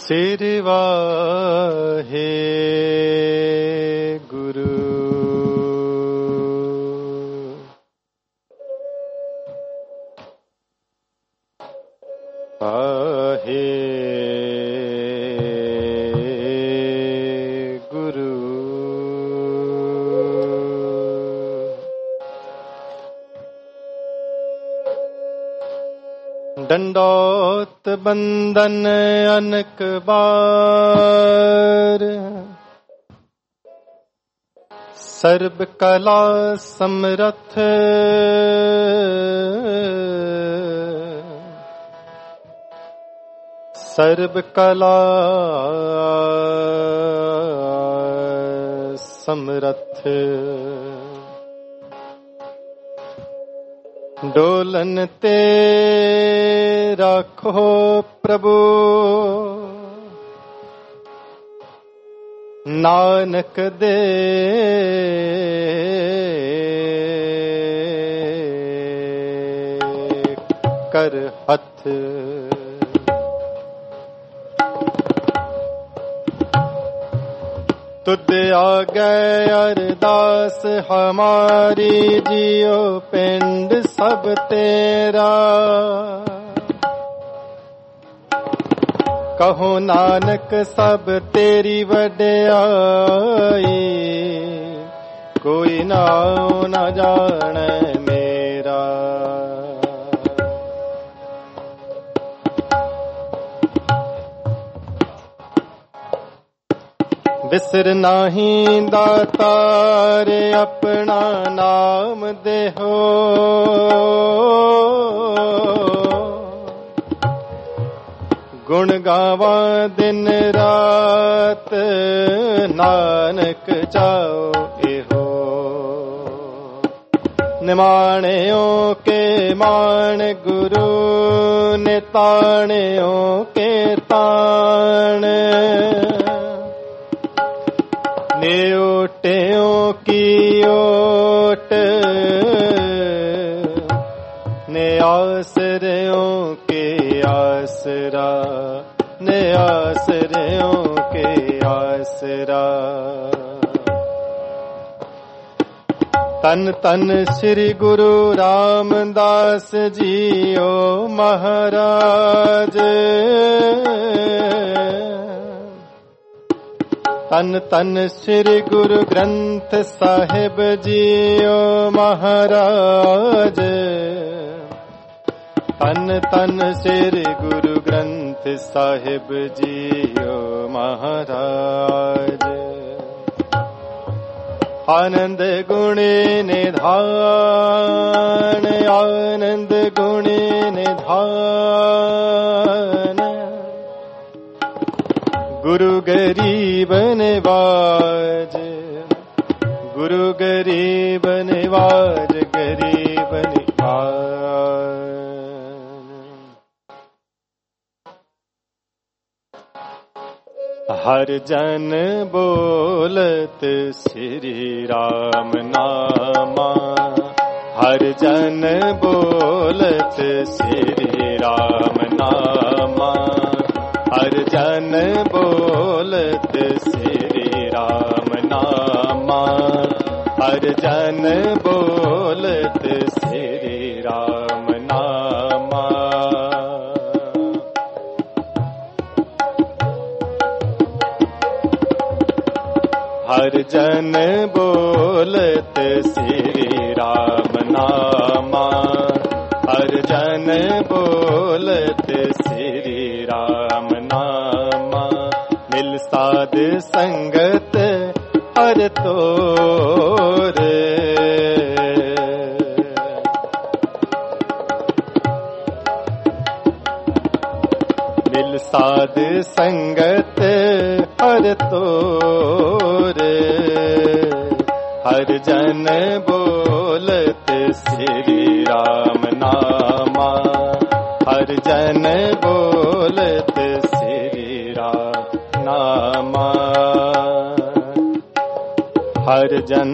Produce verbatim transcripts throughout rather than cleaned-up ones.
सिर वाहे गुरु वाहे गुरु दंडोत बंदन अनक बार सर्व कला समरथ सर्व कला समरथ डोलन ते राखो प्रभु नानक दे कर हथ तुद आ गए अरदास हमारी जियो पिंड सब तेरा कहो नानक सब तेरी वड्याई कोई नाम न जाने मेरा बिसर नाही दातार अपना नाम देहो गुण गावा दिन रात नानक चाओ एहो निमाणियों के मान गुरु निताणियों के ताण नेओटियों की ओट ने आसरियों के आसरा ने आसरियों के आसरा तन तन श्री गुरु रामदास जियो महाराज तन तन श्री गुरु ग्रंथ साहिब जियो महाराज तन तन श्री गुरु ग्रंथ साहिब जियो महाराज आनंद गुणे निधान आनंद गुणे निधान गुरु गरीब निवाज गुरु गरीब निवाज गरीब निवाज हर जन बोलत श्री राम नामा हर जन बोलत श्री राम नामा हर जन बोलत श्री राम नामा हर जन बोलत श्री राम नामा हर जन बोलत श्री राम नामा हर जन बोलत श्री राम नामा मिल साध संगत हर तोर मिल साध संगत हर तोर हर जन बोलत श्री राम नामा हर जन बोलत श्री राम नामा हर जन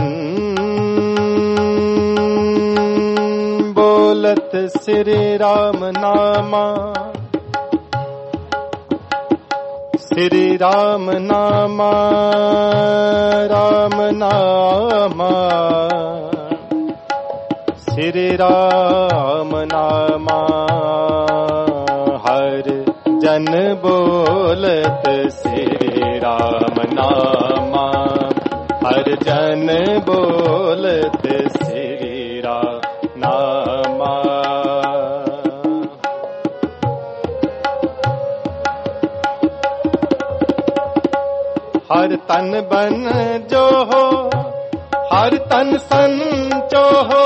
बोलत श्री राम नामा श्री राम नामा राम नामा श्री राम नामा हर जन बोलत श्री राम नामा हर जन बोलत श्री राम नामा हर तन बन जो हो हर तन संचो हो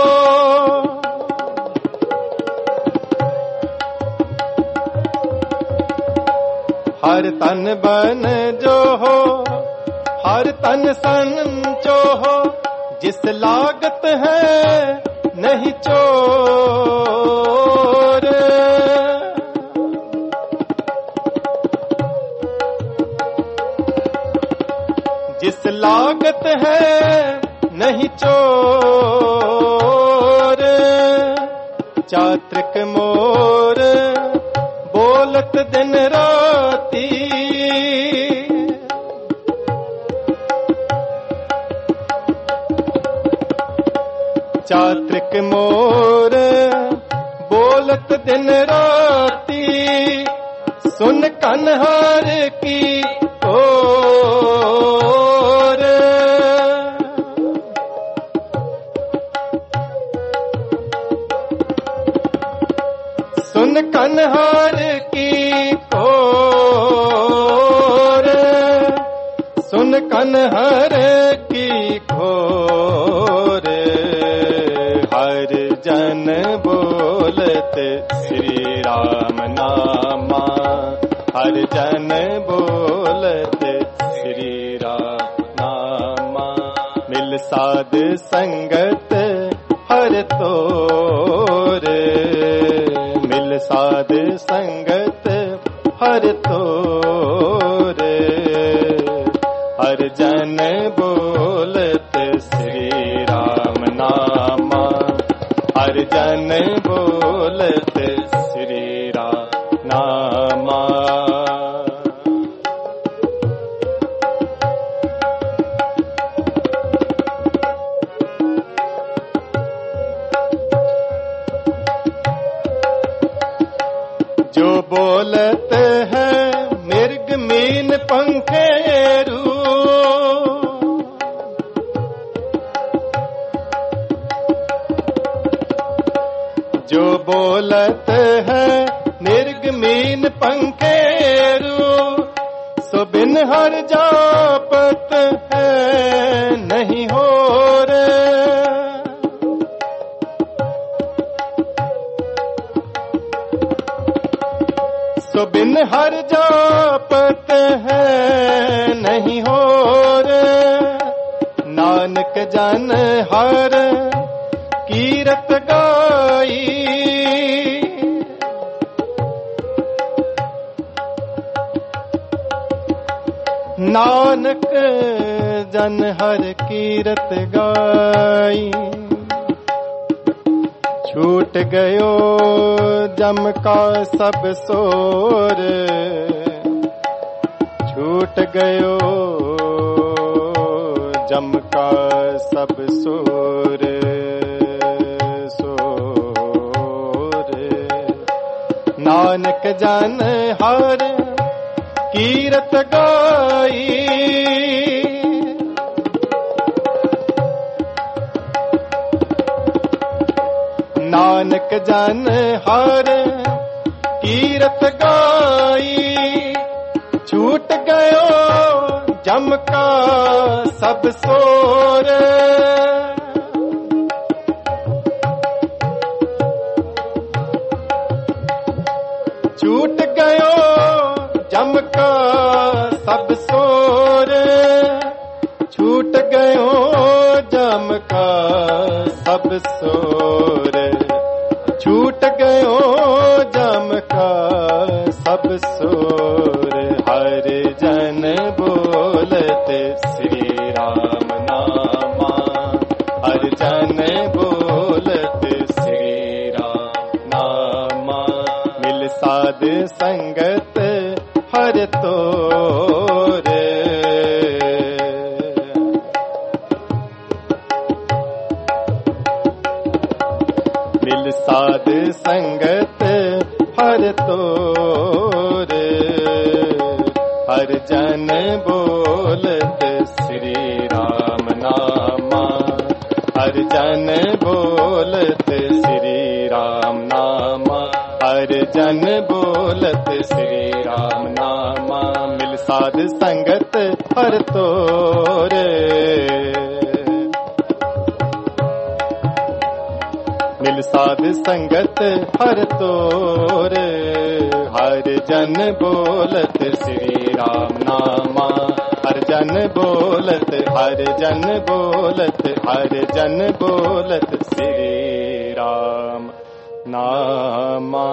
हर तन बन जो हो हर तन संचो हो जिस लागत है नहीं चोर जिस लागत है नहीं चोर चात्रिक मोर बोलत दिन राती चात्रिक मोर बोलत दिन राती सुन कन्हार की ओर सुन कन्हार की खोर सुन कन्हार की खोर हर जन बोलत श्री राम नामा हर जन बोलत श्री राम नामा मिल साध संगत हर तोर मिल साध संगत हर तोर हर जन बोलत श्री राम नामा हर जन बोलत श्री राम नामा जो बोलत है मृग मीन पंखेरू जो बोलत है मृग मीन पंखेरू सो बिन हर जापत है नहीं हो रे सो बिन हर जापत है नहीं हो रे नानक जन हर कीरत गाई नानक जन हर कीरत गाई छूट गयो जम का सब सोर छूट गयो जम का सब सोर सोर नानक जन हर कीरत गाई नानक जन हर कीरत गाई छूट गयो जम का सब सोर छूट गयो जम का सब सोर छूट गयो जम का सब सोर छूट गयो जम का सब सोर हर जन बोलत श्री राम नामा हर जन बोलत श्री राम नामा मिल साध संगत हर तो साध संगत हर तोरे, हर जन बोलत श्री राम नामा, हर जन बोलत श्री राम नामा, हर जन बोलत श्री राम नामा। मिल साध संगत हर तोरे, मिल साध संगत हर तोरे, हर जन बोलत श्री राम नामा, हर जन बोलत, हर जन बोलत, हर जन बोलत श्री राम नामा।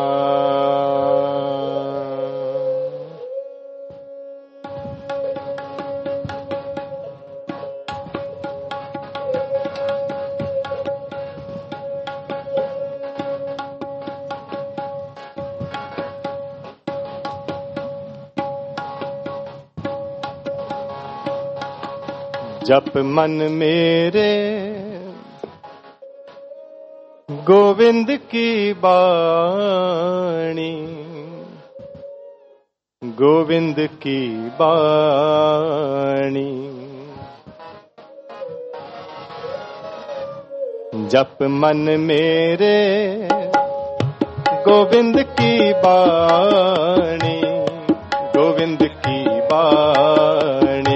जप मन मेरे गोविंद की बाणी, गोविंद की बाणी। जप मन मेरे गोविंद की बाणी, गोविंद की बाणी।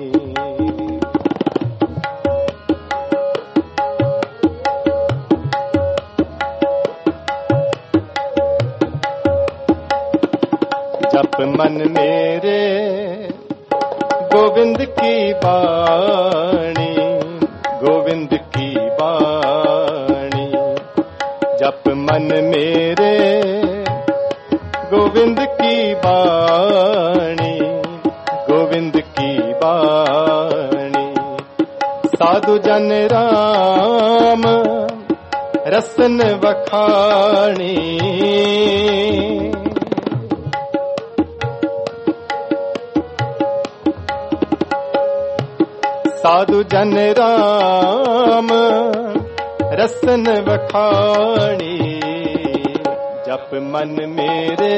जप मन मेरे गोविंद की बाणी, गोविंद की बाणी। जप मन मेरे गोविंद की बाणी, गोविंद की बाणी। साधु जन राम रसन वखाणी, साधु जन राम रसन वखाणी। जप मन मेरे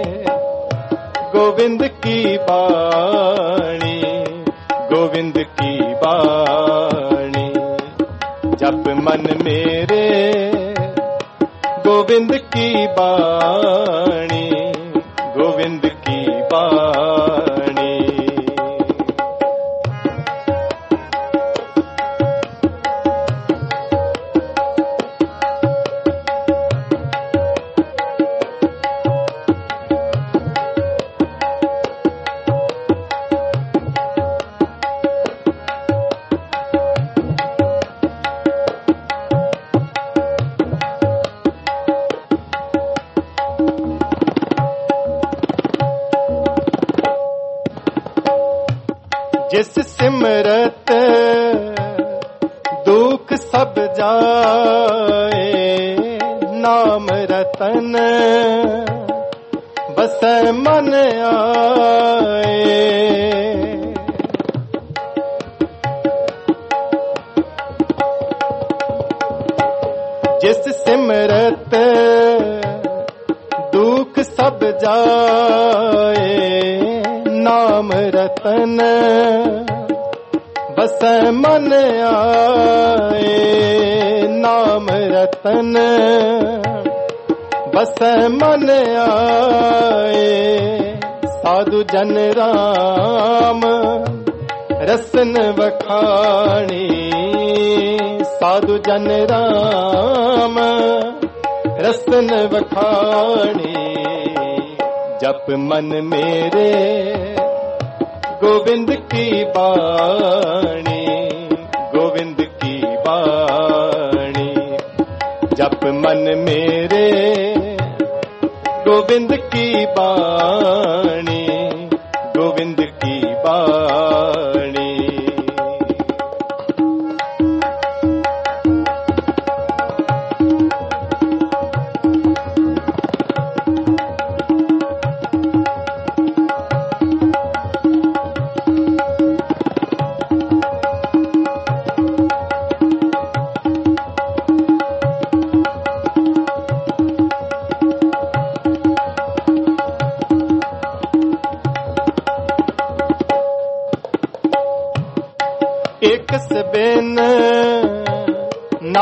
गोविंद की बाणी, गोविंद की बाणी। जप मन मेरे गोविंद की बाणी, गोविंद की बाणी। जिस सिमरत दुख सब जाए, नाम रतन बस मन आए। जिस सिमरत दुख सब जाए, नाम रतन बस मन आए। नाम रतन बस मन आए। साधु जन राम रसन वखाणी, साधु जन राम रसन वखाणी। जप मन मेरे गोविंद की बाणी, गोविंद की बाणी। जप मन मेरे गोविंद की बाणी, गोविंद की बाणी।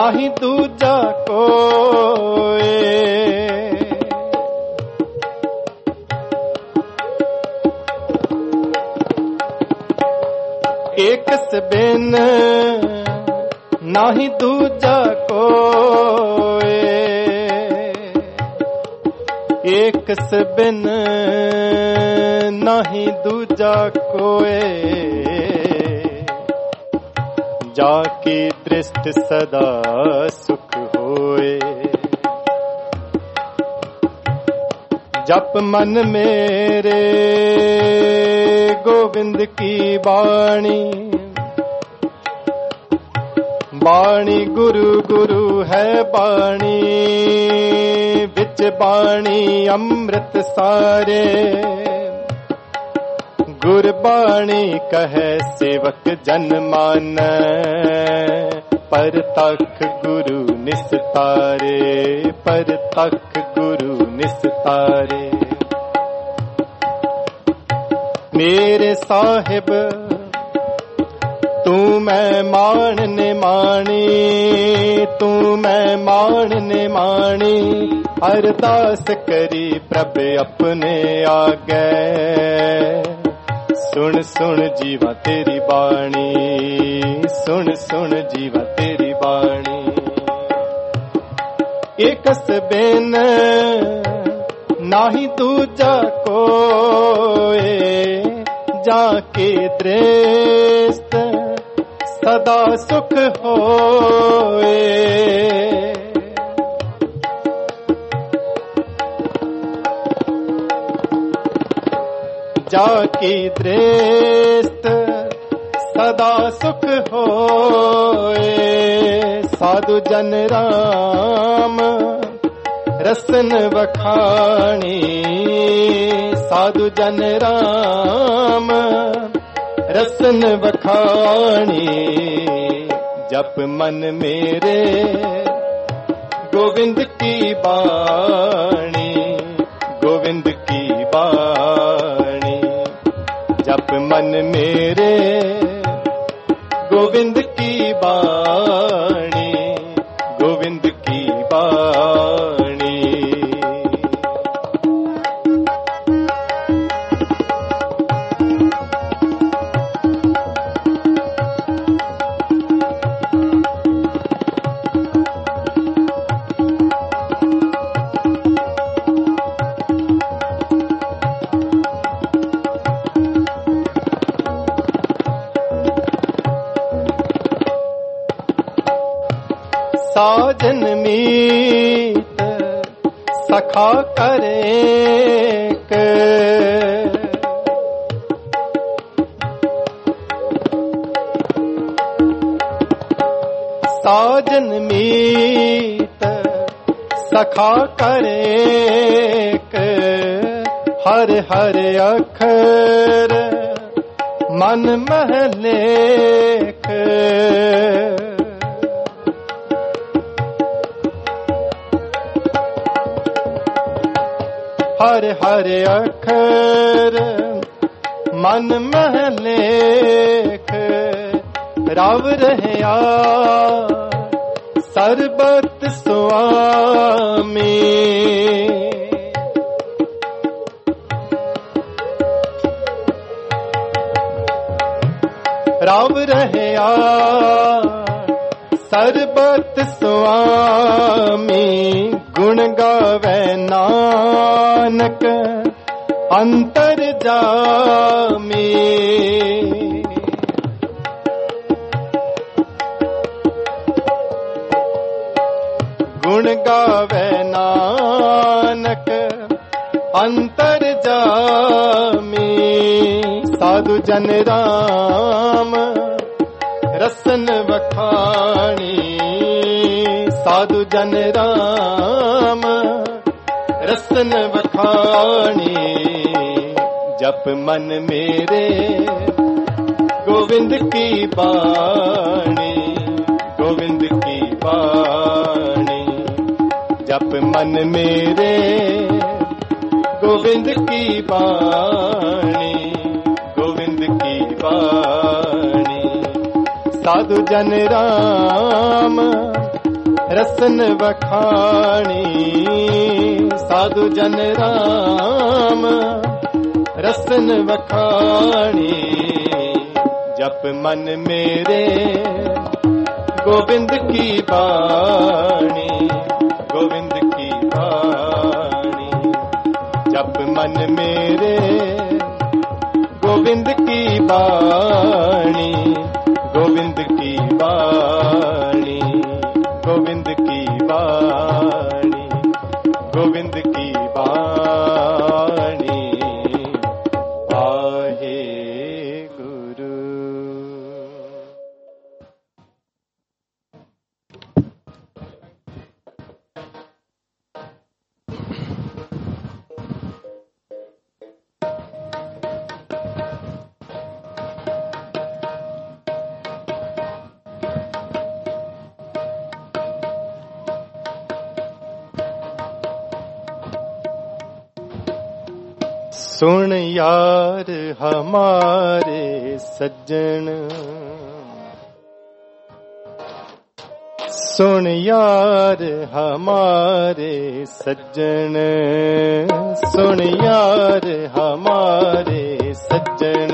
नाही दूजा कोए। एक बिन नाही दूजा कोए। एक बिन नाही दूजा कोए। जाकी दृष्टि सदा सुख होए। जप मन मेरे गोविंद की बाणी। बाणी गुरु गुरु है बाणी। विच बाणी अमृत सारे। गुरबाणी कहे सेवक जन मान। पर तक गुरु निस्तारे। पर तक गुरु निस्तारे। मेरे साहिब तू मैं मानने माणी। तू मैं मानने माणी। अरदास करी प्रभ अपने आगे। सुन सुन जीवा तेरी बाणी। सुन सुन जीवा तेरी बाणी। एकस बिन नाही दूजा कोए। जाके दृष्ट सदा सुख होए। जाकी दृष्ट सदा सुख होए। साधु जन राम रसन वखाणी। साधु जन राम रसन वखाणी। जप मन मेरे गोविंद की बाणी। गोविंद की बाणी। जप मन मेरे गोविंद की बाणी। गोविंद की बाणी। साजन मीत सखा करेक। साजन मीत सखा करेक। हर हर अखर मन महलेख। हर हर अखर मन महलेख। राव रहया सरबत स्वामी। राव रहया सरबत स्वामी। गुण गावे नानक अंतर जामी। गुण गावे नानक अंतर जामी। साधु जन राम रसन वखाणी। साधु जन राम रसन वखाणी। जप मन मेरे गोविंद की बाणी। गोविंद की बाणी। जप मन मेरे गोविंद की बाणी। गोविंद की बाणी। साधु जन राम रसन बखानी साधु जन राम रसन बखानी जप मन मेरे गोविंद की बाणी गोविंद की बाणी जप मन मेरे गोविंद की बाणी गोविंद की बाणी गोविंद की बाणी गोविंद की बाणी वाहे गुरु। सुन यार हमारे सज्जन सुन यार हमारे सज्जन सुन यार हमारे सज्जन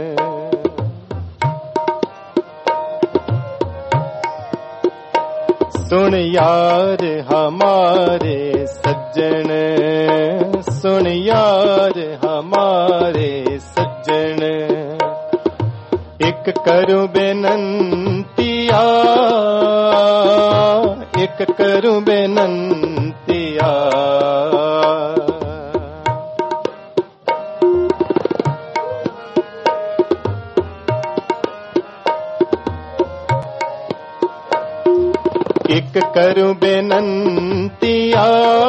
सुन यार हमारे सज्जन सुन यार हमारे सज्जन एक करूं बेनंतिया एक करूं बेनंतिया एक करूं बेनंतिया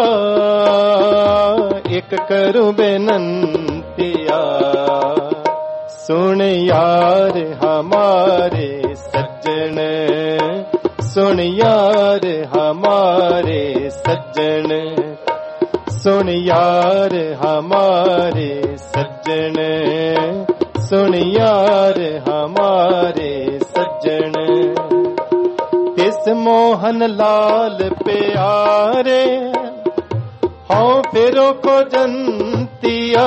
एक करूं बेनंतिया सुन यार हमारे सज्जन सुन यार हमारे सज्जन सुन यार हमारे सज्जन सुन यार हमारे सज्जन तिस मोहन लाल प्यारे हाँ फेरो को जनतिया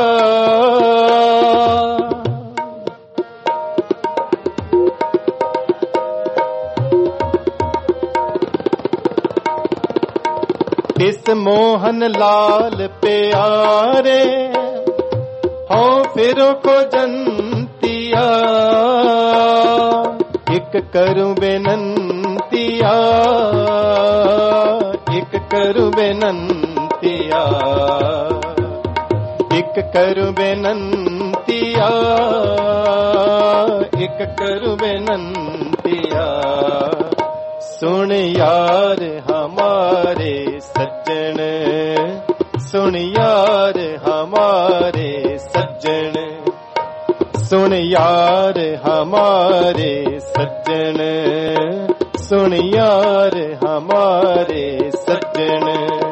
तिस मोहन लाल प्यारे हाँ फेरो को जनतिया एक करूं बेनंतिया एक करूं बेनंतिया एक करूं बेनंतिया एक करूं बेनंतिया सुन यार हमारे सज्जन सुन यार हमारे सज्जन सुन यार हमारे सज्जन सुन यार हमारे सज्जन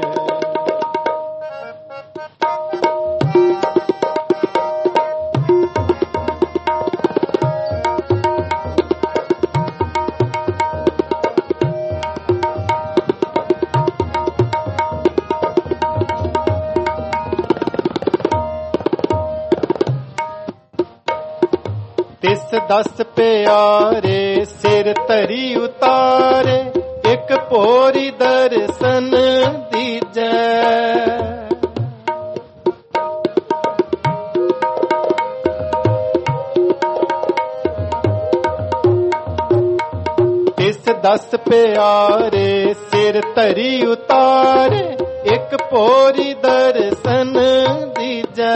तिस दस प्यारे सिर तरी उतारे एक पोरी दर्शन दीजै तिस दस प्यारे सिर तरी उतारे एक पोरी दर्शन दीजै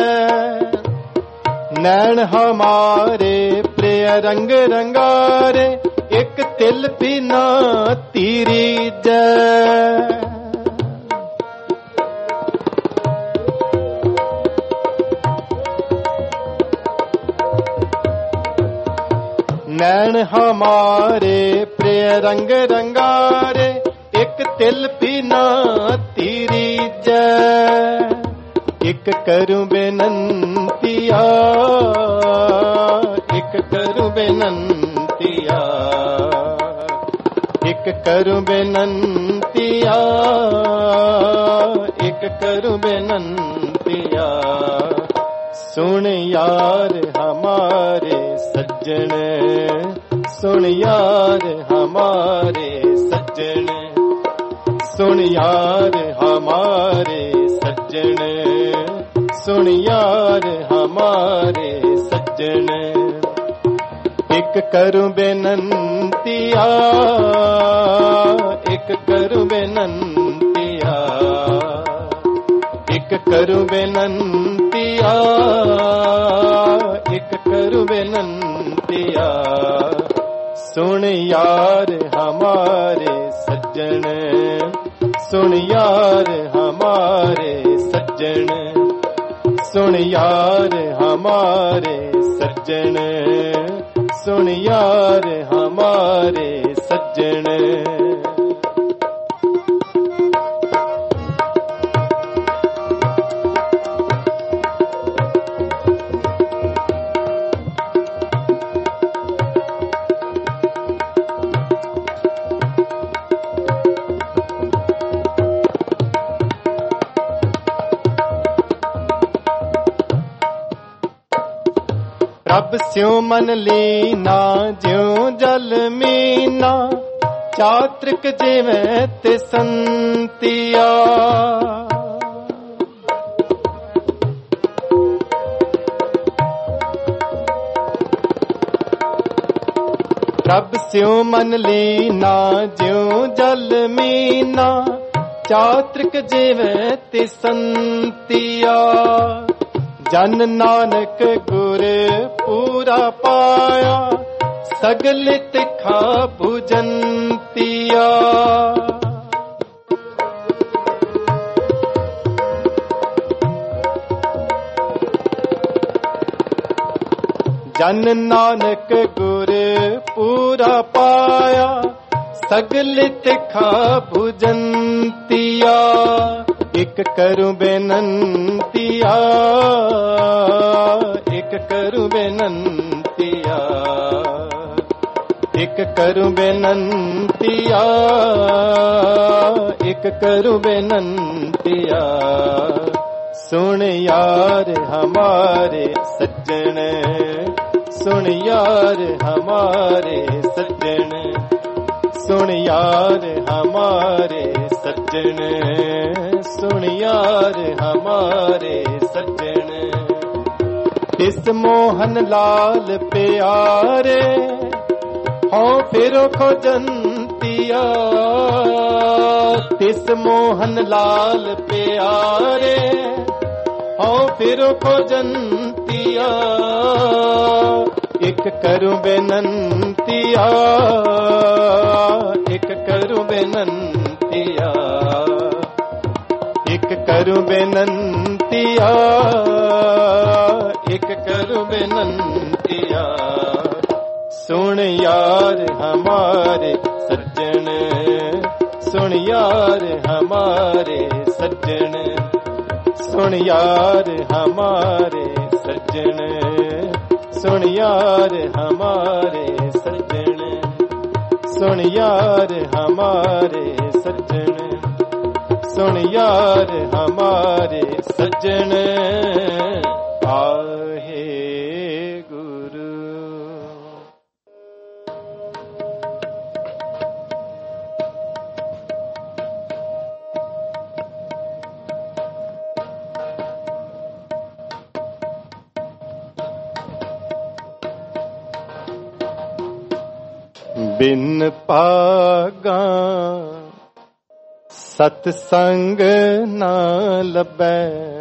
नैन हमारे प्रिय रंग रंगारे एक तिल बिना तीरी जय नैन हमारे प्रिय रंग रंगारे एक तिल बिना तीरी जय एक करूं बेनंतिया एक करूं बेनंतिया एक करूं बेनंतिया, एक करूं बेनंतिया, सुन यार हमारे सज्जन, सुन यार हमारे सज्जन, सुन यार हमारे सज्जन, सुन यार हमारे सज्जन। एक करूं बेनंतिया, एक करूं बेनंतिया, एक करूं बेनंतिया, एक करूं बेनंतिया, सुन यार हमारे सज्जन, सुन यार हमारे सज्जन, सुन यार हमारे सज्जन, सुन यार हमारे सज्जन। प्रभ स्यों मन लीना ज्यों जल मीना, चात्रिक जिवें ते संतिया। प्रभ स्यों मन लीना ज्यों जल मीना, चात्रिक जिवें ते संतिया। जन नानक गुर पूरा पाया, सगल तिखा भुजंतिया। जन नानक गुर पूरा पाया, सगल तिखा भुजंतिया। एक करूं बेनंतिया, एक करूं बेनंतिया, एक करूं बेनंतिया, एक करूं बेनंतिया, सुन यार हमारे सज्जन, सुन यार हमारे सज्जन, सुन यार हमारे सज्जन, सुन यार हमारे सज्जन। तिस मोहन लाल प्यारे, हों फिरो खोजंतिया। तिस मोहन लाल प्यारे, हों फिरो खोजंतिया। एक करूं बेनंतिया, एक करूं बेनंतिया, एक करूं बेनंतिया, एक करूं बेनंतिया, सुन यार हमारे सज्जन, सुन यार हमारे सज्जन, सुन यार हमारे सज्जन, सुन यार हमारे सज्जन, सुन यार हमारे सज्जन, सुन यार हमारे सज्जन। आहे गुरु। बिन पागा सतसंग ना लबै,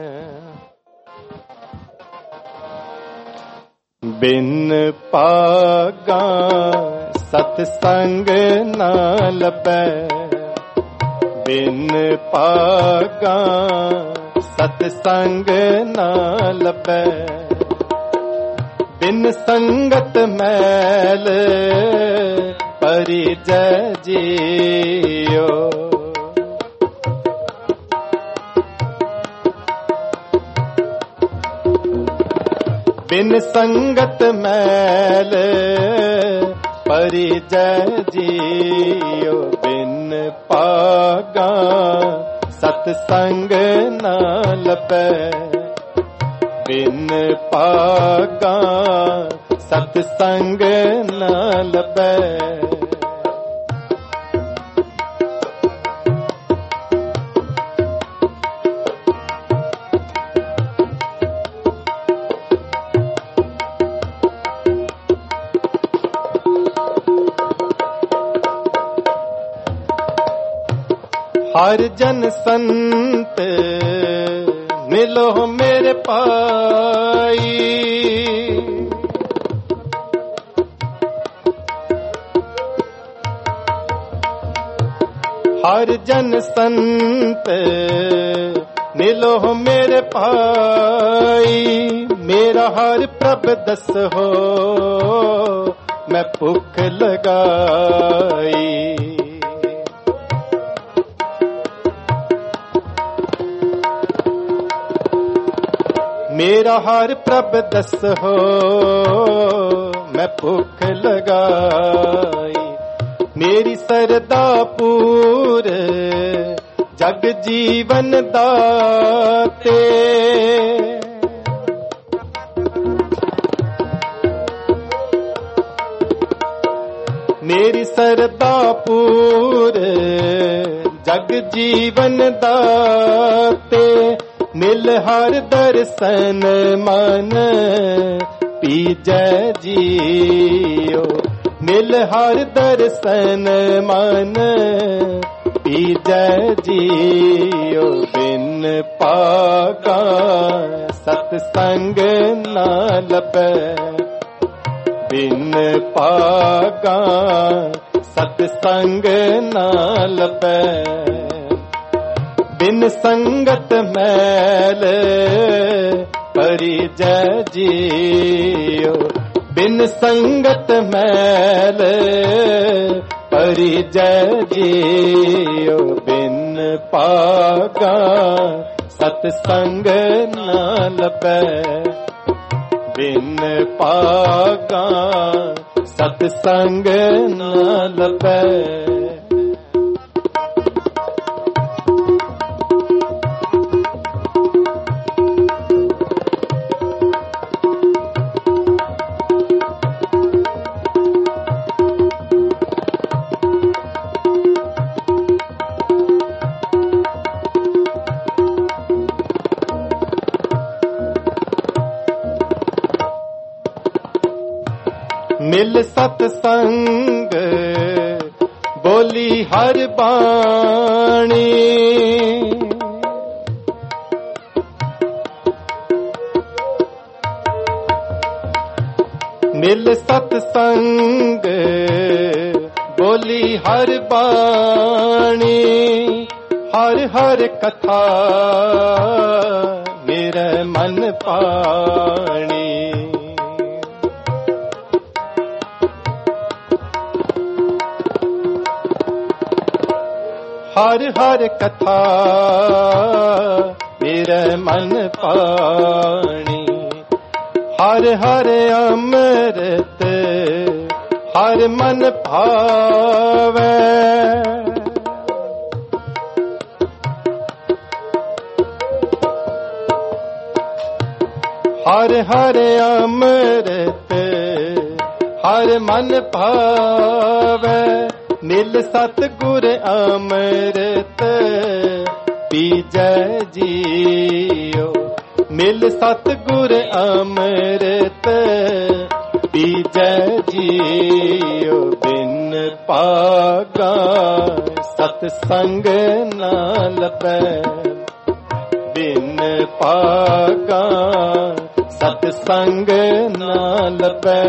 बिन पागा सतसंग ना लबै, बिन पागा सतसंग ना लबै, बिन संगत मैल परिजय जियो। बिन संगत मैल परिजय जियो, बिन ਭਾਗਾ ਸਤ ਸੰਗ ਨਾ ਲੱਭੈ, ਬਿਨ ਭਾਗਾ ਸਤ ਸੰਗ ਨਾ ਲੱਭੈ। हर जन संत मिलो मेरे पाई, हर जन संत मिलो मेरे पाई, मेरा हर प्रभ दस हो मैं भुख लगाई। मेरा हर प्रभ दस हो मैं भुख लगाई, मेरी सरदा पूर जग जीवन दाते। मेरी सरदा पूर जग जीवन दाते, मिल हर दर्शन मन पीजै जियो, मिल हर दर्शन मन पीजै जियो। बिन पागा सतसंग ना लभै, बिन पागा सतसंग ना लभै। बिन संगत मैल परिजै जियो, बिन संगत मैल परिजै जियो। बिन पागा सतसंग ना लभै, बिन पागा सतसंग ना लभै। मिल सतसंग बोली हर बाणी, मिल सतसंग बोली हर बाणी, हर हर कथा मेरे मन पाणी। हर हर कथा मेरे मन पाणी, हर हर अमृत हर मन भावै। हर हर अमृत हर मन भावै, मिल सतगुर अमृत पीजै जियो, मिल सतगुर अमृत पीजै जियो। बिन पागा सतसंग ना लभै, बिन पागा सतसंग ना लभै।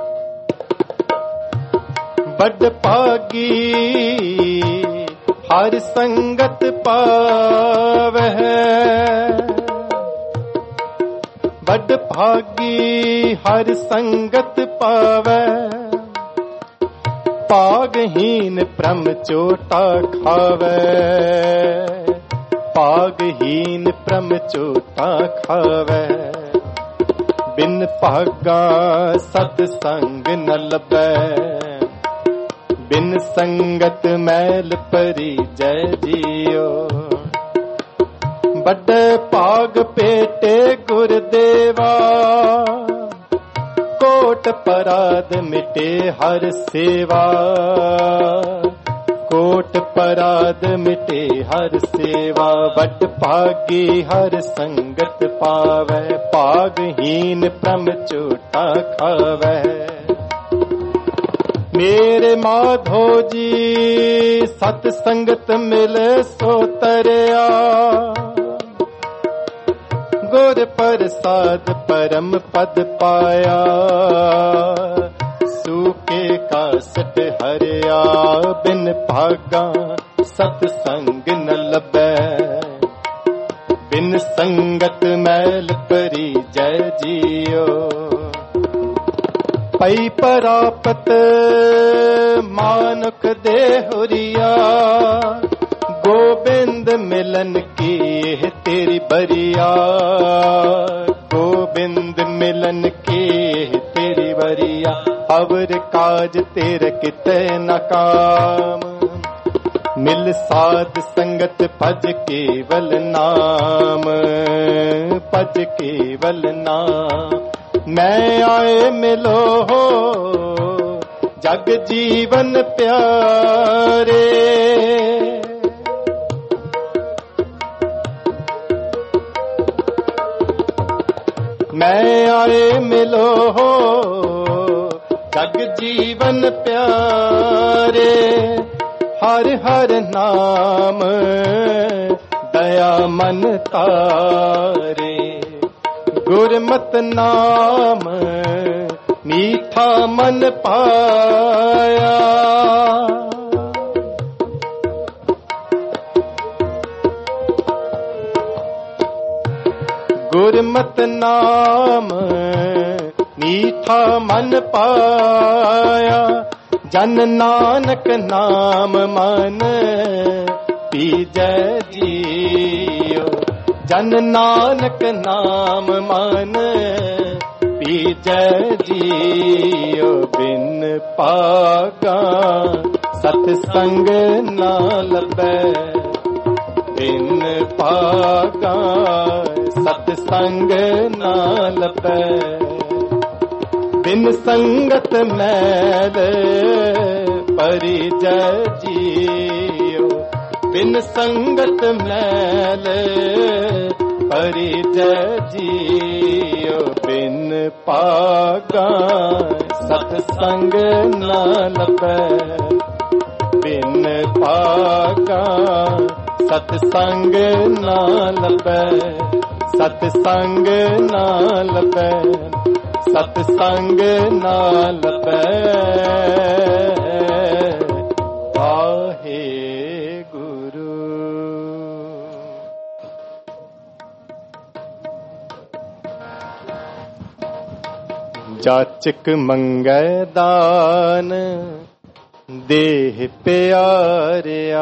बड़ भागी हर हर संगत पावै। बड़ भागी हर संगत पावै। पागहीन प्रम चोटा खावै। पागहीन प्रम चोटा खावै। बिन भागा सत संग न लभै। बिन संगत मैल परी जय जियो। बड़े भाग पेटे गुरदेवा। कोट पराध मिटे हर सेवा। कोट पराध मिटे हर सेवा। बड़ भागी हर संगत पावै। भागहीन प्रम चोटा खावै। मेरे माधो जी सत संगत मिले सो तरया। गुर प्रसाद परम पद पाया। सूके कासट हरिया। बिन भागा सत संग न लभै। बिन संगत मैल परी जय जियो। पई परापत मानुख देहुरिया। गोबिंद मिलन की यह तेरी बरिया। गोबिंद मिलन की यह तेरी बरिया। अवर काज तेरे किते न काम। मिल साध संगत भज केवल नाम। भज केवल नाम। मैं आए मिलो हो जग जीवन प्यारे। मैं आए मिलो हो जग जीवन प्यारे। हर हर नाम दया मन तारे। गुरमत नाम मीठा मन पाया। गुरमत नाम मीठा मन पाया। जन नानक नाम मन पीजै जियो। जन नानक नाम मन पीजै जियो। बिन पागा सतसंग न लभै। बिन पागा सतसंग न लभै। बिन संगत मैल परी जय जियो। बिन संगत मैल परी जय जियो। बिन पागा सतसंग न लभै। बिन पागा सतसंग न लभै। सतसंग न लभै। सतसंग न लभै। वाहे गुरु। जाचक मंगै दान देह प्यारिया।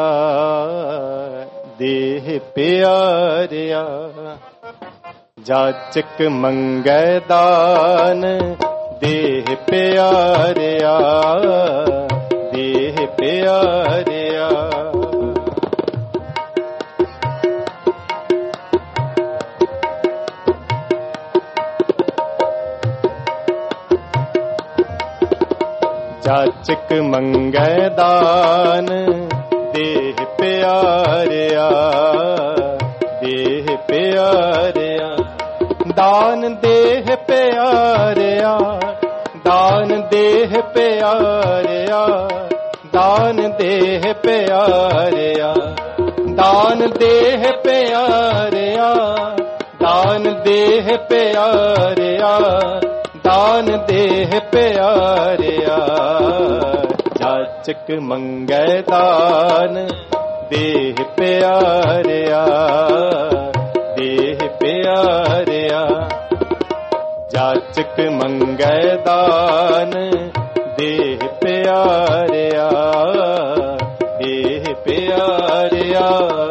देह प्यारिया। जाचक मंगै दान देह प्यारिया। देह प्यारिया। जाचक मंगै दान देह प्यारिया। देह प्यारिया। दान देह प्यारिया। दान देह प्यारिया। दान देह प्यारिया। दान देह प्यारिया। दान देह प्यारिया। दान देह प्यारिया। जाचक मंगै दान ਦੇਹ ਪਿਆਰਿਆ, ਦੇਹ ਪਿਆਰਿਆ। ਜਾਚਕ ਮੰਗੈ ਦਾਨ, ਦੇਹ ਪਿਆਰਿਆ, ਦੇਹ ਪਿਆਰਿਆ।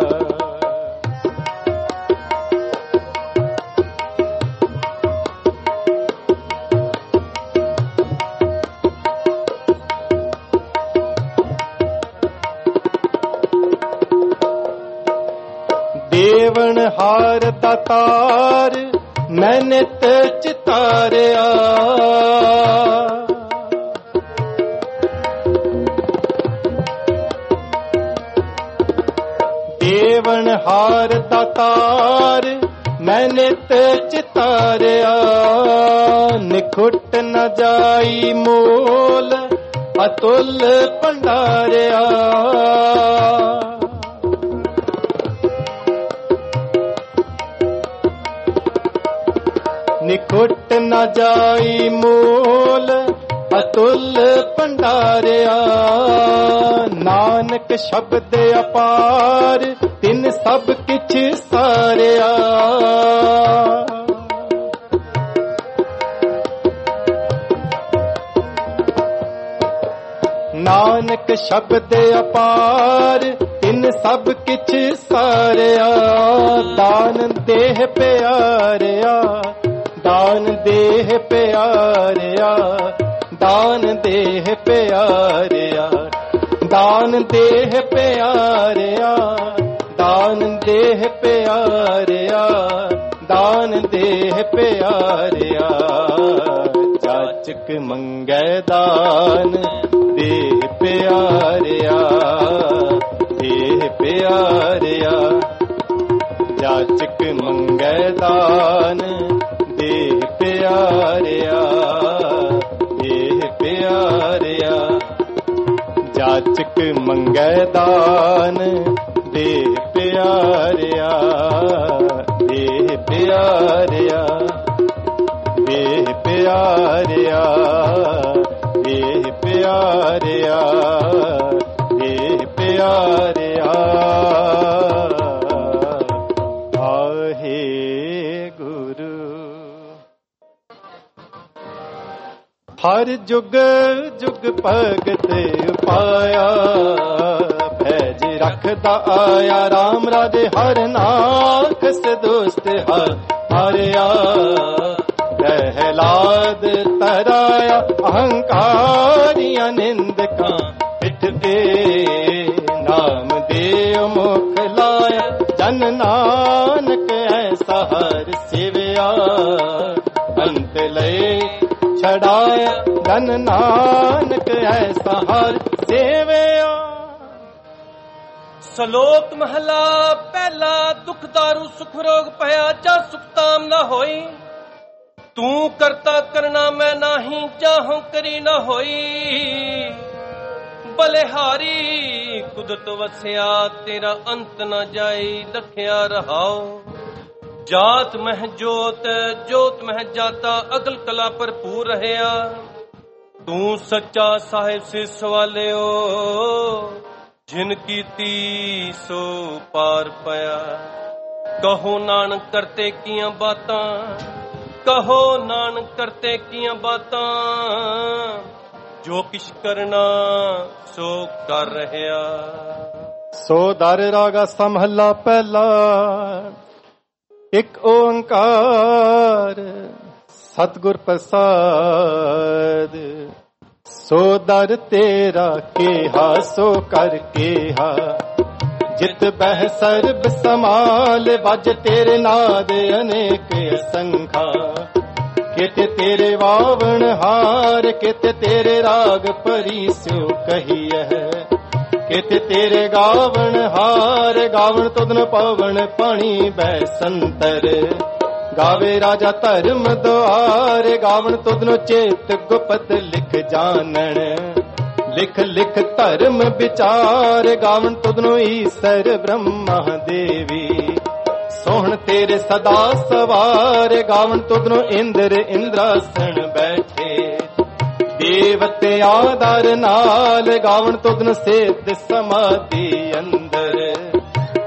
ਦੇਵਨ ਹਾਰ ਦਾਤਾਰ, ਮੈਂ ਨਿਤ ਚਿਤਾਰਿਆ। ਦੇਵਨ ਹਾਰ ਦਾਤਾਰ, ਮੈਂ ਨਿਤ ਚਿਤਾਰਿਆ। ਨਿਖੁੱਟ ਨ ਜਾਈ ਮੋਲ, ਅਤੁਲ ਭੰਡਾਰਿਆ। ਨਿਖੁੱਟ ਨ ਜਾਈ ਮੋਲ, ਅਤੁਲ ਭੰਡਾਰਿਆ। ਨਾਨਕ ਸ਼ਬਦ ਅਪਾਰ, ਤਿਨ ਸਭ ਕਿਛ ਸਾਰਿਆ। ਨਾਨਕ ਸ਼ਬਦ ਅਪਾਰ, ਤਿਨ ਸਭ ਕਿਛ ਸਾਰਿਆ। ਦਾਨ ਦੇਹ ਪਿਆਰਿਆ, ਦਾਨ ਦੇਹ ਪਿਆਰਿਆ, ਦਾਨ ਦੇਹ ਪਿਆਰਿਆ। ਦਾਨ ਦੇਹ ਪਿਆਰਿਆ, ਦਾਨ ਦੇਹ ਪਿਆਰਿਆ, ਦਾਨ ਦੇਹ ਪਿਆਰਿਆ। ਜਾਚਕ ਮੰਗੈ ਦਾਨ, ਦੇਹ ਪਿਆਰਿਆ, ਦੇਹ ਪਿਆਰਿਆ। ਜਾਚਕ ਮੰਗੈ ਦਾਨ, ਦੇਹ ਪਿਆਰਿਆ, ਦੇਹ ਪਿਆਰਿਆ। ਜਾਚਕ ਮੰਗੈ ਦਾਨ, ਦੇਹ ਪਿਆਰਿਆ, ਦੇਹ ਪਿਆਰਿਆ। ਦੇਹ ਪਿਆਰਿਆ, ਦੇਹ ਪਿਆਰਿਆ, ਦੇਹ ਪਿਆਰਿਆ। ਹਰ ਜੁਗ ਜੁਗ ਭਗਤ ਪਾਇਆ, ਭੈਜ ਰੱਖਦਾ ਆਇਆ। ਰਾਮ ਰਾਜੇ ਹਰ ਨਾਖ ਸਦੋਸਤ ਹਾਰਿਆ। ਪ੍ਰਹਿਲਾਦ ਤਰਾਇਆ, ਅਹੰਕਾਰੀਆਂ ਨਿੰਦਕਾਂ ਪਿੱਠ ਤੇ। ਨਾਮ ਦੇਵ ਮੁਖ ਲਾਇਆ, ਜਨ ਨਾਨਕ ਐਸਾ ਹਰ ਸੇਵਿਆ। ਅੰਤ ਲਏ ਛੜਾਇਆ, ਜਨ ਨਾਨਕ ਐਸਾ ਹਰ ਸੇਵਿਆ। ਸ਼ਲੋਕ ਮਹਲਾ ਪਹਿਲਾ। ਦੁਖ ਦਾਰੂ ਸੁਖ ਰੋਗ ਭਇਆ, ਜਾ ਸੁਖਤਾਮ ਨਾ ਹੋਈ। ਤੂੰ ਕਰਤਾ ਕਰਨਾ ਮੈਂ ਨਾਹੀ, ਚਾਹੋਂ ਕਰੀ ਨਾ ਹੋਈ। ਬਲਿਹਾਰੀ ਕੁਦਰਤ ਵਸਿਆ, ਤੇਰਾ ਅੰਤ ਨਾ ਜਾਈ। ਲਖਿਆ ਰਹਾਓ ਜਾਤ ਮਹਿ ਜੋਤ, ਜੋਤ ਮਹਿ ਜਾਤਾ। ਅਗਲ ਕਲਾ ਭਰਪੂਰ ਰਹਿਆ, ਤੂੰ ਸੱਚਾ ਸਾਹਿਬ ਸੇ ਸਵਾਲਿਓ। ਜਿਨ ਕੀਤੀ ਸੋ ਪਾਰ ਪਿਆ। ਕਹੋ ਨਾਨਕ ਕਰਤੇ ਕੀਆਂ ਬਾਤਾਂ, ਕਹੋ ਨਾਨਕ ਕਰਤੇ ਕੀਆਂ ਬਾਤਾਂ। ਜੋ ਕਿਛ ਕਰਨਾ ਸੋ ਕਰ ਰਹਿਆ। ਸੋ ਦਰ ਰਾਗਾ ਸਮਹਲਾ ਪਹਿਲਾ। ਇੱਕ ਓੰਕਾਰ ਸਤਿਗੁਰ ਪ੍ਰਸਾਦ। ਸੋ ਦਰ ਤੇਰਾ ਕੇਹਾ ਸੋ ਕਰ ਕੇਹਾ। ਜਿਤ ਬਹਿ ਸਰਬ ਸਮਾਲ, ਵਜ ਤੇਰੇ ਨਾਦ ਅਨੇਕ ਸੰਖਾ। ਕਿਤੇ ਤੇਰੇ ਵਾਵਣ ਹਾਰ, ਕਿਤੇ ਤੇਰੇ ਰਾਗ ਭਰੀ ਸਿਓ ਕਹੀਐ। ਕਿਤੇ ਤੇਰੇ ਗਾਵਣ ਹਾਰ, ਗਾਵਣ ਤੁਧਨ ਪਵਨ ਪਾਣੀ ਬੈ ਸੰਤਰ। ਗਾਵੇ ਰਾਜਾ ਧਰਮ ਦੁਆਰ, ਗਾਵਣ ਤੁਧਨੋ ਚੇਤ ਗੁਪਤ ਲਿਖ ਜਾਣਨ। ਲਿਖ ਲਿਖ ਧਰਮ ਵਿਚਾਰ, ਗਾਵਣ ਤੁਧਨੋ ਈਸਰ ਬ੍ਰਹਮਾ ਦੇਵੀ। ਸੋਹਣ ਤੇਰੇ ਸਦਾ ਸਵਾਰ, ਗਾਵਣ ਤੁਧਨੋ ਇੰਦਰ ਇੰਦਰਾਸਣ ਬੈਠੇ। ਦੇਵਤੇ ਆਦਰ ਨਾਲ, ਗਾਵਣ ਤੁਧਨ ਸੇਤ ਸਮਾਧੀ ਅੰਦਰ।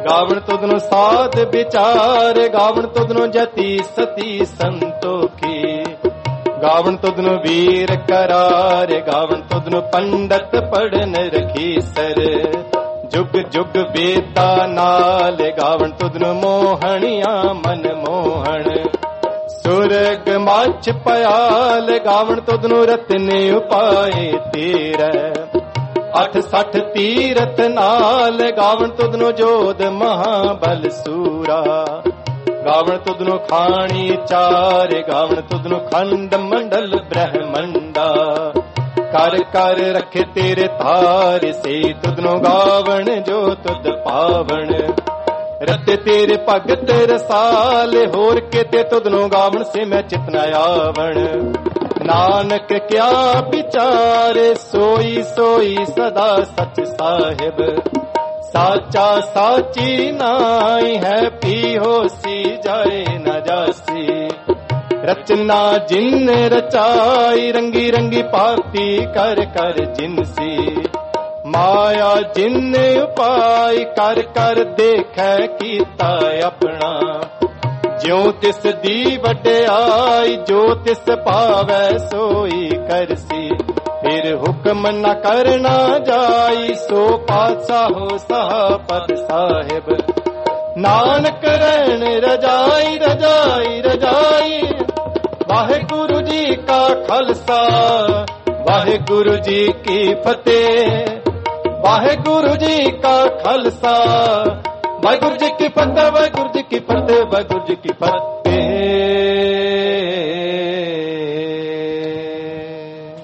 ਗਾਵਣ ਤੁਧਨੋ ਸਾਧ ਵਿਚਾਰ, ਗਾਵਣ ਤੁਧਨੋ ਜਤੀ ਸਤੀ ਸੰਤੋਖੀ, ਗਾਵਣ ਤੁਧਨੋ ਵੀਰ ਕਰਾਰ, ਗਾਵਣ ਤੁਧਨੋ ਪੰਡਤ ਪੜਨ ਰਖੀਸਰ, ਜੁਗ ਜੁਗ ਵੇਤਾ ਨਾਲ, ਗਾਵਣ ਤੁਧਨੋ ਮੋਹਣੀਆਂ ਮਨ ਮੋਹਣ, ਸੁਰਗ ਮੱਛ ਪਿਆਲ, ਗਾਵਣ ਤੁਧਨੋ ਰਤਨ ਉਪਾਏ ਤੇਰਾ, ਅਠ ਸਠ ਤੀਰਤ ਨਾਲ, ਗਾਵਣ ਤੁਧਨੋ ਜੋਧ ਮਹਾਬਲ ਸੂਰਾ, ਗਾਵਣ ਤੁਧਨੋ ਖਾਣੀ ਚਾਰ, ਗਾਵਣ ਤੁਧਨੋ ਖੰਡ ਮੰਡਲ ਬ੍ਰਹਮੰਡਾ, ਕਰ ਕਰ ਰਖੇ ਤੇਰੇ ਧਾਰ, ਸੇ ਤੁਧਨੋ ਗਾਵਣ ਜੋ ਤੁਧ ਪਾਵਣ, ਰਤੇ ਤੇਰੇ ਭਗਤ ਰਸਾਲ, ਹੋਰ ਕਿਤੇ ਤੁਧਨੋ ਗਾਵਣ ਸੇ ਮੈਂ ਚਿਤ ਨ ਆਵਣ, ਨਾਨਕ ਕਿਆ ਵਿਚਾਰੇ, ਸੋਈ ਸੋਈ ਸਦਾ ਸਚ ਸਾਹਿਬ, ਸਾਚਾ ਸਾਚੀ ਨਾਈ ਹੈ, ਪੀ ਹੋਸੀ ਜਾਏ ਨ ਜਾਸੀ, ਰਚਨਾ ਜਿਨ ਰਚਾਈ, ਰੰਗੀ ਰੰਗੀ ਭਾਂਤੀ ਕਰ ਕਰ ਜਿਨਸੀ, ਮਾਇਆ ਜਿਨ ਉਪਾਈ, ਕਰ ਕਰ ਦੇਖੈ ਕੀਤਾ ਆਪਣਾ, ਜਿਉ ਤਿਸ ਦੀ ਵਡਿਆਈ, ਜੋ ਤਿਸ ਭਾਵੈ ਸੋਈ ਕਰਸੀ, ਫਿਰ ਹੁਕਮ ਨ ਕਰਨਾ ਜਾਈ, ਸੋ ਪਾਤਸ਼ਾਹੋ ਸਾਪਤ ਸਾਹਿਬ, ਨਾਨਕ ਰਹਿਣ ਰਜਾਈ ਰਜਾਈ ਰਜਾਈ, ਵਾਹਿਗੁਰੂ ਜੀ ਕਾ ਖਾਲਸਾ, ਵਾਹਿਗੁਰੂ ਜੀ ਕੀ ਫਤਿਹ, ਵਾਹਿਗੁਰੂ ਜੀ ਕਾ ਖਾਲਸਾ, ਵਾਹਿਗੁਰੂ ਜੀ ਕੀ ਫਤਿਹ, ਵਾਹਿਗੁਰੂ ਜੀ ਕੀ ਫਤਿਹ, ਵਾਹਿਗੁਰੂ ਜੀ ਕੀ ਫਤਿਹ।